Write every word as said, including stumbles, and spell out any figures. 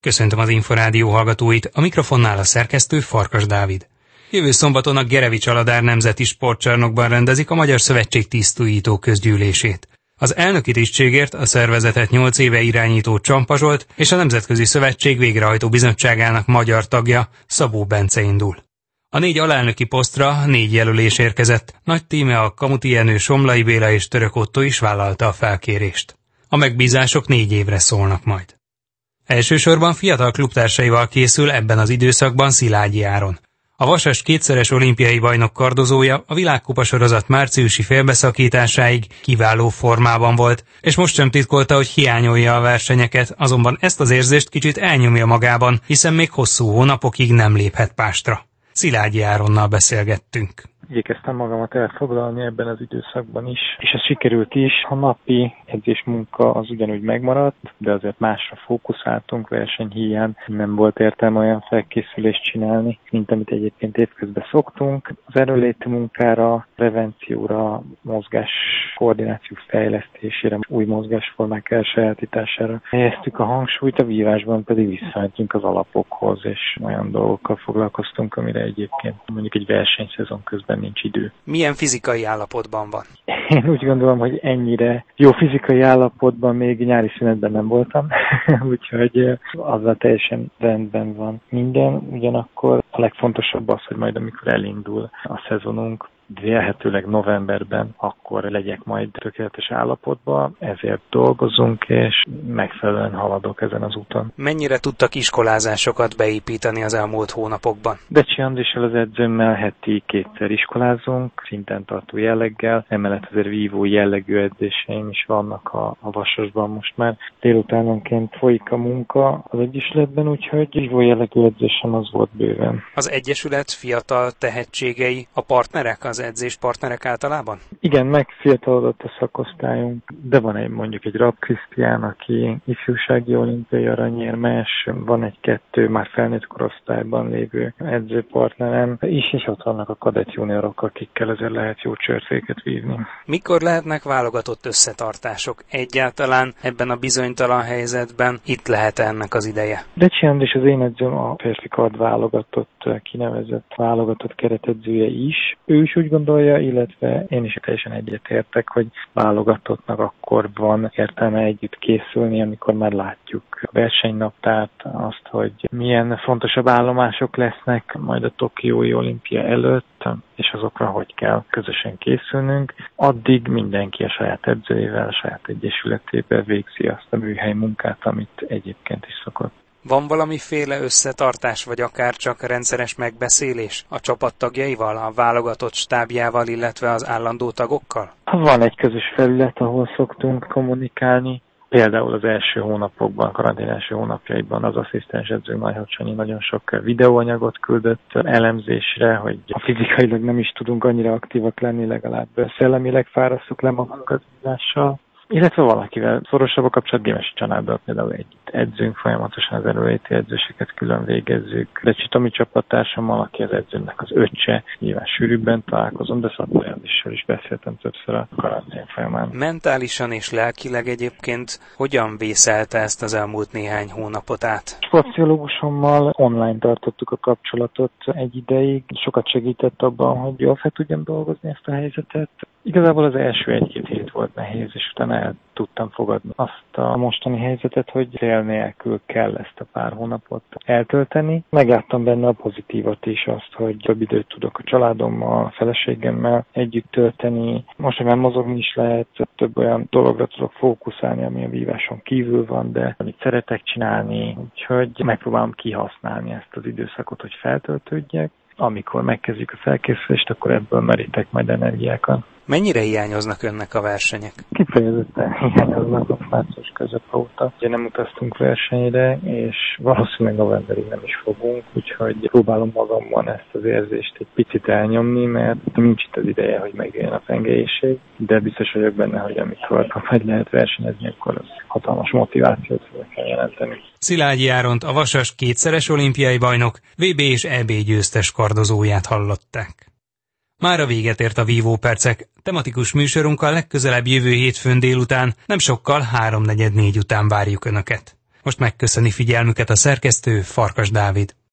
Köszöntöm az Inforádió hallgatóit, a mikrofonnál a szerkesztő Farkas Dávid. Jövő szombaton a Gerevi-Csaladár Nemzeti Sportcsarnokban rendezik a Magyar Szövetség tisztújító közgyűlését. Az elnöki tisztségért a szervezetet nyolc éve irányító Csampa Zsolt és a Nemzetközi Szövetség végrehajtó bizottságának magyar tagja Szabó Bence indul. A négy alelnöki posztra négy jelölés érkezett, nagy tíme a Kamuti Jenő, Somlai Béla és Török Ottó is vállalta a felkérést. A megbízások négy évre szólnak majd. Elsősorban fiatal klubtársaival készül ebben az időszakban Szilágyi Áron. A Vasas kétszeres olimpiai bajnok kardozója a világkupa sorozat márciusi félbeszakításáig kiváló formában volt, és most sem titkolta, hogy hiányolja a versenyeket, azonban ezt az érzést kicsit elnyomja magában, hiszen még hosszú hónapokig nem léphet pástra. Szilágyi Áronnal beszélgettünk. Igyekeztem magamat elfoglalni ebben az időszakban is, és ez sikerült is. A napi edzésmunka az ugyanúgy megmaradt, de azért másra fókuszáltunk, versenyhíján nem volt értelme olyan felkészülést csinálni, mint amit egyébként évközben szoktunk. Az erőléti munkára, prevencióra, mozgás koordináció fejlesztésére, új mozgásformák elsajátítására helyeztük a hangsúlyt, a vívásban pedig visszamentünk az alapokhoz, és olyan dolgokkal foglalkoztunk, amire egyébként mondjuk egy versenyszezon közben nincs idő. Milyen fizikai állapotban van? Én úgy gondolom, hogy ennyire jó fizikai állapotban még nyári szünetben nem voltam, úgyhogy azzal teljesen rendben van minden. Ugyanakkor a legfontosabb az, hogy majd amikor elindul a szezonunk, vélhetőleg novemberben, akkor legyek majd tökéletes állapotban, ezért dolgozunk, és megfelelően haladok ezen az úton. Mennyire tudtak iskolázásokat beépíteni az elmúlt hónapokban? Becsi Andrissal, az edzőmmel heti kétszer iskolázunk, szinten tartó jelleggel, emellett azért vívó jellegű edzéseim is vannak a, a Vasasban most már. Délutánonként folyik a munka az egyesületben, úgyhogy vívó jellegű edzésem az volt bőven. Az egyesület fiatal tehetségei a partnerek, az edzéspartnerek általában? Igen, megfiatalodott a szakosztályunk, de van egy mondjuk egy Rapp Krisztián, aki ifjúsági olimpiai aranyérmes, van egy-kettő már felnőtt korosztályban lévő edzőpartnerem is, és ott vannak a kadett juniorok, akikkel ezért lehet jó csörtéket vívni. Mikor lehetnek válogatott összetartások? Egyáltalán ebben a bizonytalan helyzetben itt lehet ennek az ideje? Becsi Andris, az én edzőm, a férfi kard válogatott, kinevezett válogatott keretedzője is. Ő is úgy gondolja, illetve én is teljesen egyetértek, hogy válogatottnak akkor van értelme együtt készülni, amikor már látjuk a versenynaptárt, azt, hogy milyen fontosabb állomások lesznek majd a tokiói olimpia előtt, és azokra hogy kell közösen készülnünk. Addig mindenki a saját edzőjével, a saját egyesületével végzi azt a műhely munkát, amit egyébként is szokott. Van valamiféle összetartás, vagy akár csak rendszeres megbeszélés a csapattagjaival, a válogatott stábjával, illetve az állandó tagokkal? Van egy közös felület, ahol szoktunk kommunikálni. Például az első hónapokban, karantén első hónapjaiban az asszisztens edző Majhot Sanyi nagyon sok videóanyagot küldött elemzésre, hogy fizikailag nem is tudunk annyira aktívak lenni, legalább szellemileg fárasztok le magunkat vízással. Illetve valakivel szorosabb a kapcsolat, Gémesi Csanáddal például együtt edzünk, folyamatosan az erőléti edzéseket külön végezzük. De Csitomi csapattársammal, aki az edzőnek az öccse, nyilván sűrűbben találkozom, de Szabó Andrissal is beszéltem többször a karantén folyamán. Mentálisan és lelkileg egyébként hogyan vészelte ezt az elmúlt néhány hónapot át? Sportpszichológusommal online tartottuk a kapcsolatot egy ideig, sokat segített abban, hogy jól fel tudjam dolgozni ezt a helyzetet. Igazából az első egy-két hét volt nehéz, és utána el tudtam fogadni azt a mostani helyzetet, hogy cél nélkül kell ezt a pár hónapot eltölteni. Megláttam benne a pozitívat is, azt, hogy több időt tudok a családommal, a feleségemmel együtt tölteni. Most, hogy már mozogni is lehet, több olyan dologra tudok fókuszálni, ami a víváson kívül van, de amit szeretek csinálni, úgyhogy megpróbálom kihasználni ezt az időszakot, hogy feltöltődjek. Amikor megkezdjük a felkészülést, akkor ebből merítek majd energiákat. Mennyire hiányoznak önnek a versenyek? Kifejezetten hiányoznak a március közep óta. Ugye nem utaztunk versenyre, és valószínűleg novemberig nem is fogunk, úgyhogy próbálom magamban ezt az érzést egy picit elnyomni, mert nincs itt az ideje, hogy megjöjjön a pengelyiség, de biztos vagyok benne, hogy amikor majd lehet versenyezni, akkor az hatalmas motivációt fogok jelenteni. Szilágyi Áront, a Vasas kétszeres olimpiai bajnok, vé bé és é bé győztes kardozóját hallották. Mára véget ért a Vívópercek. Tematikus műsorunkkal legközelebb jövő hétfőn délután, nem sokkal háromnegyed négy után várjuk Önöket. Most megköszöni figyelmüket a szerkesztő, Farkas Dávid.